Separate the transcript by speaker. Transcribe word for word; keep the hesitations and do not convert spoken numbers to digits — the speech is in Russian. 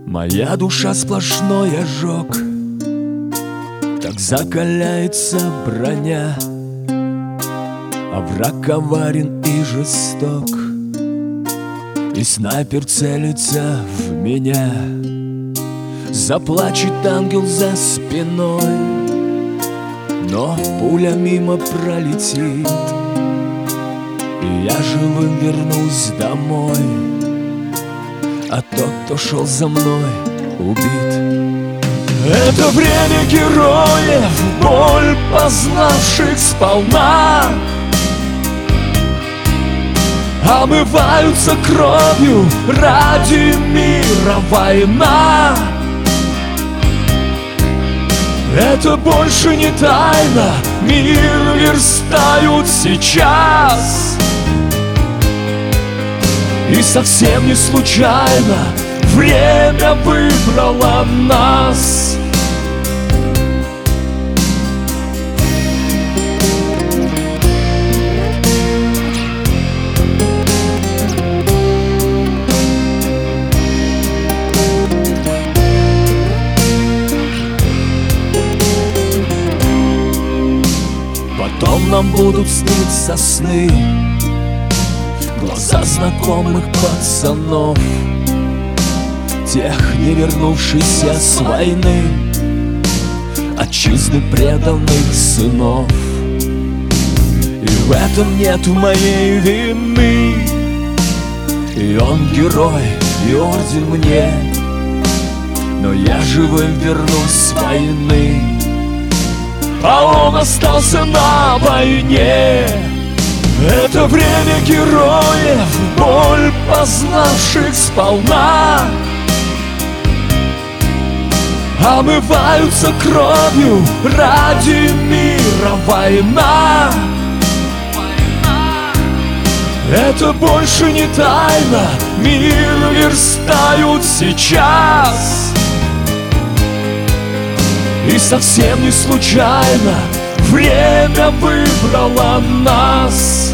Speaker 1: Моя душа сплошной ожог, так закаляется броня, а враг коварен и жесток, и снайпер целится в меня. Заплачет ангел за спиной, но пуля мимо пролетит, и я живым вернусь домой, а тот, кто шел за мной, убит. Это время героев, боль познавших сполна, омываются кровью ради мира война. Это больше не тайна, мир верстают сейчас. И совсем не случайно время выбрало нас. Потом нам будут сниться сны, глаза знакомых пацанов, тех, не вернувшихся с войны, отчизны преданных сынов. И в этом нету моей вины, и он герой, и орден мне, но я живым вернусь с войны, а он остался на войне. Это время героев, боль познавших сполна, омываются кровью ради мира война. Это больше не тайна, мир верстают сейчас. И совсем не случайно время выбрало нас.